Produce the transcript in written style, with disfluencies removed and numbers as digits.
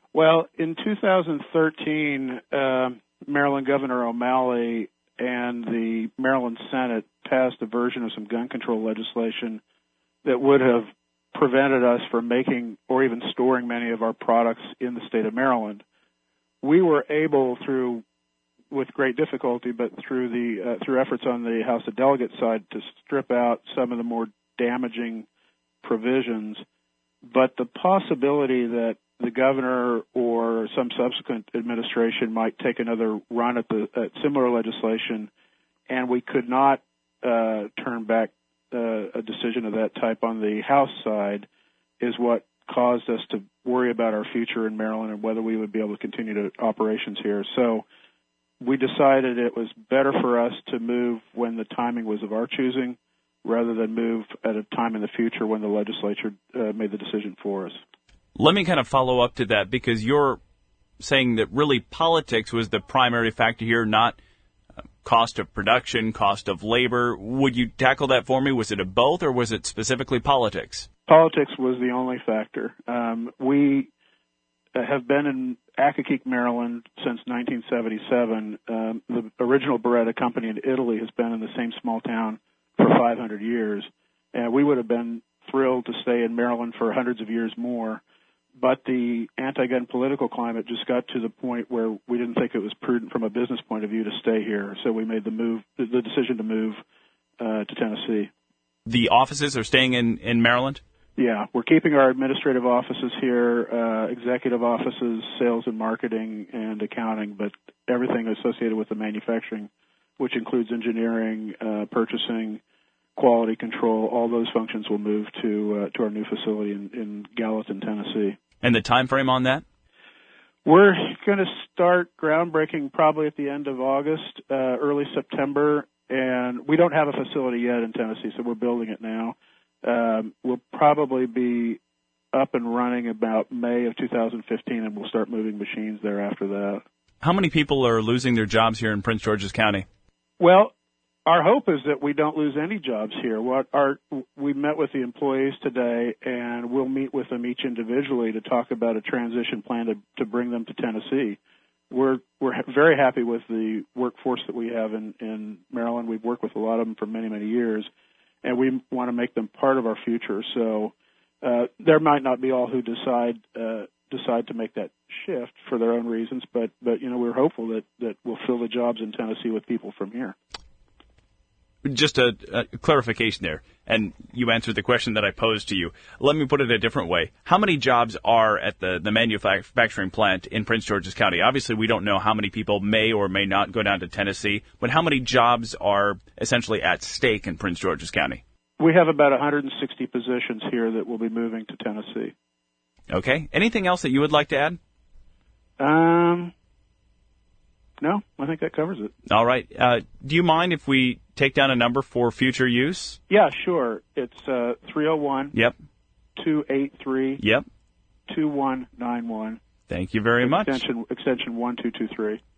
Well, in 2013, Maryland Governor O'Malley and the Maryland Senate passed a version of some gun control legislation that would have prevented us from making or even storing many of our products in the state of Maryland. We were able, with great difficulty, but through efforts on the House of Delegates side, to strip out some of the more damaging provisions. But the possibility that the governor or some subsequent administration might take another run at similar legislation, and we could not turn back a decision of that type on the House side, is what caused us to worry about our future in Maryland and whether we would be able to continue operations here. So we decided it was better for us to move when the timing was of our choosing, rather than move at a time in the future when the legislature made the decision for us. Let me kind of follow up to that, because you're saying that really politics was the primary factor here, not cost of production, cost of labor. Would you tackle that for me? Was it a both, or was it specifically politics? Politics was the only factor. We have been in Accokeek, Maryland since 1977. The original Beretta company in Italy has been in the same small town for 500 years, and we would have been thrilled to stay in Maryland for hundreds of years more. But the anti-gun political climate just got to the point where we didn't think it was prudent from a business point of view to stay here. So we made the decision to move to Tennessee. The offices are staying in Maryland? Yeah, we're keeping our administrative offices here, executive offices, sales and marketing, and accounting, but everything associated with the manufacturing, which includes engineering, purchasing, quality control, all those functions will move to our new facility in Gallatin, Tennessee. And the time frame on that? We're going to start groundbreaking probably at the end of August, early September, and we don't have a facility yet in Tennessee, so we're building it now. We'll probably be up and running about May of 2015, and we'll start moving machines there after that. How many people are losing their jobs here in Prince George's County? Well, our hope is that we don't lose any jobs here. We met with the employees today, and we'll meet with them each individually to talk about a transition plan to bring them to Tennessee. We're very happy with the workforce that we have in Maryland. We've worked with a lot of them for many, many years, and we want to make them part of our future. So there might not be all who decide to make that shift for their own reasons, but we're hopeful that we'll fill the jobs in Tennessee with people from here. Just a clarification there, and you answered the question that I posed to you. Let me put it a different way. How many jobs are at the manufacturing plant in Prince George's County? Obviously, we don't know how many people may or may not go down to Tennessee, but how many jobs are essentially at stake in Prince George's County? We have about 160 positions here that will be moving to Tennessee. Okay. Anything else that you would like to add? No, I think that covers it. All right. Do you mind if we take down a number for future use? Yeah, sure. It's 301. Yep. 283. Yep. 2191. Thank you very much. Extension 1223.